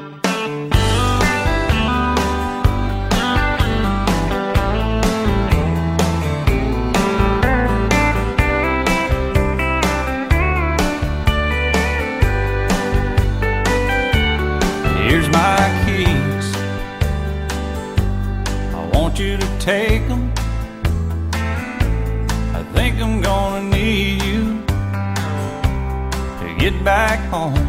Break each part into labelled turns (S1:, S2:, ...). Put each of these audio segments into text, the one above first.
S1: Here's my keys, I want you to take them. I think I'm gonna need you to get back home.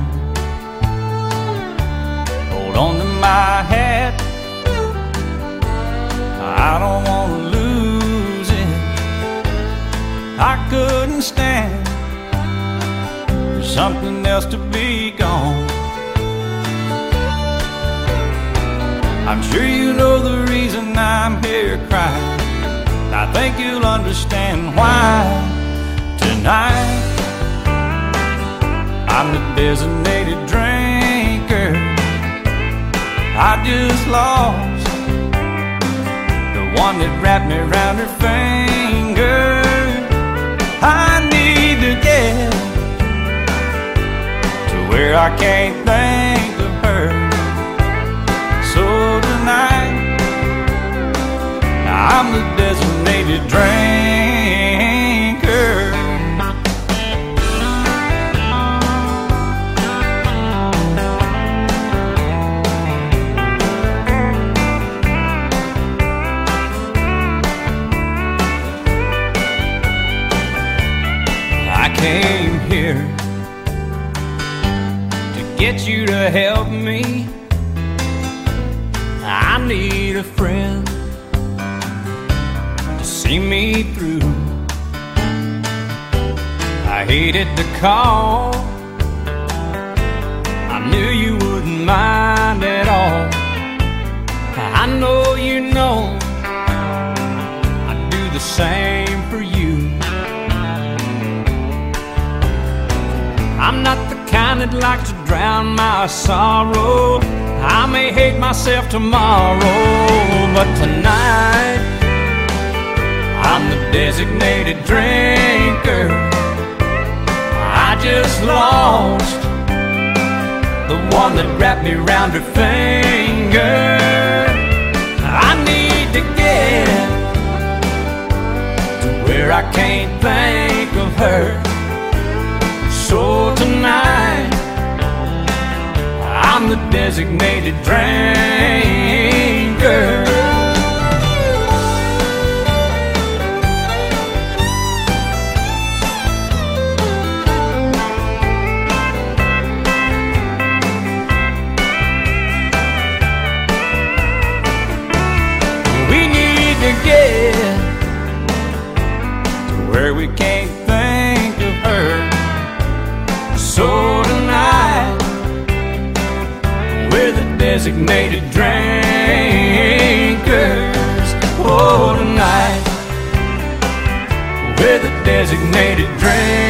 S1: Hold on to my hat, I don't wanna lose it. I couldn't stand for something else to be gone. I'm sure you know the reason I'm here crying. I think you'll understand why tonight. I'm the designated drinker. I just lost the one that wrapped me around her finger. I need to get to where I can't think of her. So tonight, I'm the designated drinker. I came here to get you to help me. I need a friend to see me through. I hated to call, I knew you wouldn't mind at all. I know you know I'd do the same for you. I'm not the kind that likes to drown my sorrow. I may hate myself tomorrow, but tonight I'm the designated drinker. I just lost the one that wrapped me around her finger. I need to get to where I can't think of her. So tonight I'm the designated drinker. We need to get to where we can't think of her. So tonight we're the designated drinkers. Oh, tonight we're the designated drinkers.